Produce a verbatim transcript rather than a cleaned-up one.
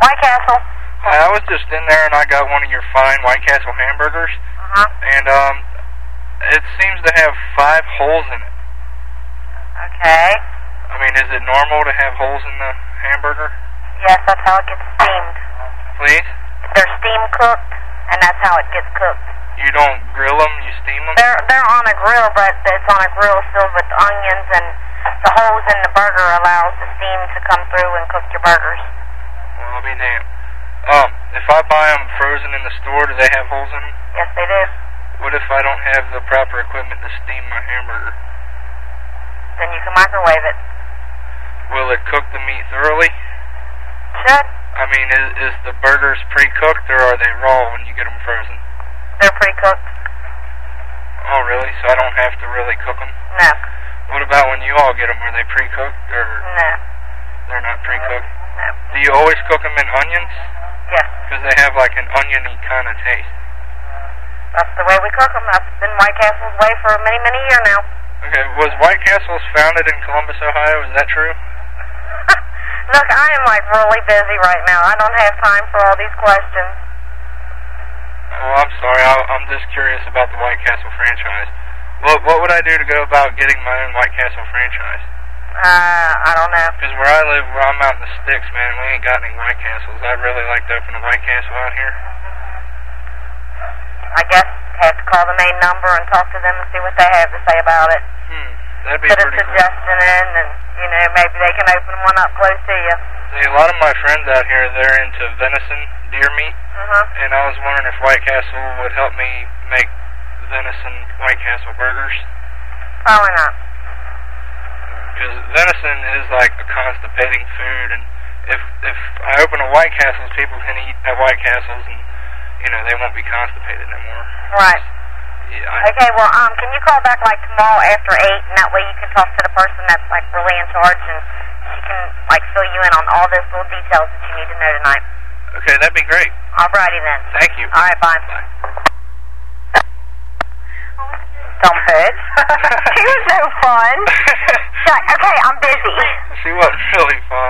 White Castle. Hi, I was just in there and I got one of your fine White Castle hamburgers. Uh-huh. And, um, it seems to have five holes in it. Okay. I mean, is it normal to have holes in the hamburger? Yes, that's how it gets steamed. Please? They're steam cooked, and that's how it gets cooked. You don't grill them, you steam them? They're they're on a grill, but it's on a grill filled with onions, and the holes in the burger allows the steam to come through and cook your burgers. Well, I'll be damned. Um, if I buy them frozen in the store, do they have holes in them? Yes, they do. What if I don't have the proper equipment to steam my hamburger? Then you can microwave it. Will it cook the meat thoroughly? Should. I mean, is, is the burgers pre-cooked or are they raw when you get them frozen? They're pre-cooked. Oh, really? So I don't have to really cook them? No. What about when you all get them? Are they pre-cooked or No. they're not pre-cooked? No. Do you always cook them in onions? Yes. Because they have like an oniony kind of taste. That's the way we cook them. That's been White Castle's way for many, many years now. Okay, was White Castle's founded in Columbus, Ohio? Is that true? Look, I am like really busy right now. I don't have time for all these questions. Oh, I'm sorry. I, I'm just curious about the White Castle franchise. What What would I do to go about getting my own White Castle franchise? Uh, I don't know. Because where I live, where I'm out in the sticks, man, we ain't got any White Castles. I'd really like to open a White Castle out here. I guess have to call the main number and talk to them and see what they have to say about it. Hmm, that'd be Put a pretty cool. suggestion in, and you know maybe they can open one up close to you. See, a lot of my friends out here, they're into venison, deer meat, Uh-huh. and I was wondering if White Castle would help me make venison White Castle burgers. Probably not. Because venison is like a constipating food, and if if I open a White Castles, people can eat at White Castles, and you know they won't be constipated anymore. Right. Yeah, I, Okay, well, um, can you call back like tomorrow after eight, and that way you can talk to the person that's like really in charge, and she can like fill you in on all those little details that you need to know tonight. Okay, that'd be great. Alrighty then. Thank you. All right, bye. Bye. Dumb bitch. She was so fun. She's like, okay, I'm busy. She wasn't really fun.